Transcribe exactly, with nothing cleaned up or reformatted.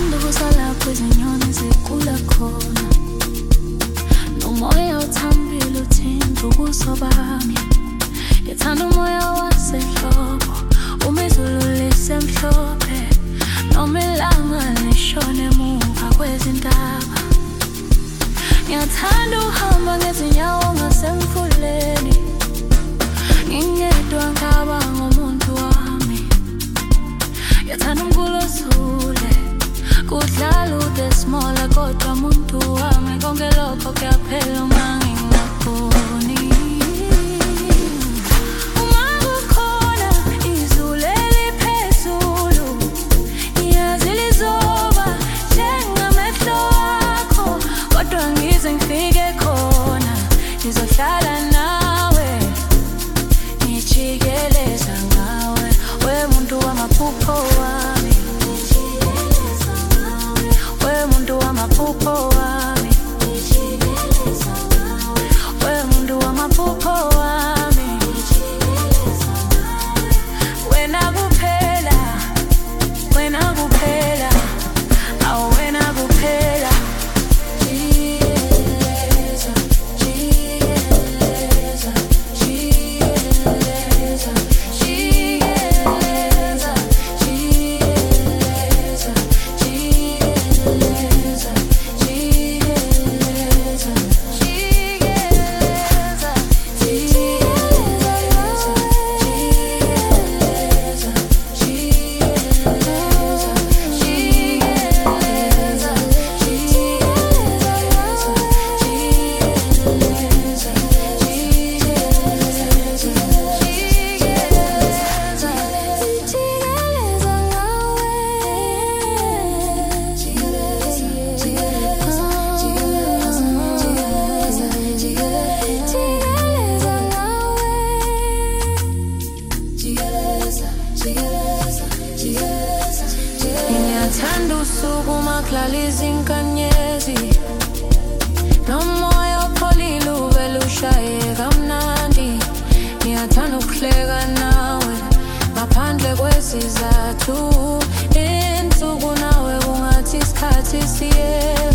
Ngiyathanda ukusalapho izinyoni zikula khona, nomoya uthambile uthinta ubuso bami. Ngithanda umoya wasehlobo, uma izulu lisemhlophe, noma ilanga lishone emuva kwezintaba. Ngiyathanda ukuhamba ngezinyawo ngasemfuleni, ngingedwa ngicabanga umuntu wami. Ngiyathanda umkhulu osule, kudlala uDesmola kodwa umuntu wami. Konke lokho kuyaphela uma ngingakuboni. Uma kukhona izulu eliphezulu, ngiyazi lizoba njengamehlo akho, kodwa ngize ngifike khona ngizohlala nawe, ngijikeleza ngawe, we muntu wamaphupho wami, we muntu wamaphupho wami, we muntu wamaphupho wami. Wena kuphela, wena kuphela, awu wena kuphela. Jikeleza, jikeleza, jikeleza, jikeleza, jikeleza, jikeleza, jikeleza, jikeleza, ngiyathanda usuku makulala izinkanyezi, nomoya opholile uvele ushaye kamnandi. Ngiyathanda ukuhleka nawe ngaphandle kwesizathu, insuku nawe kungathi isikhathi siye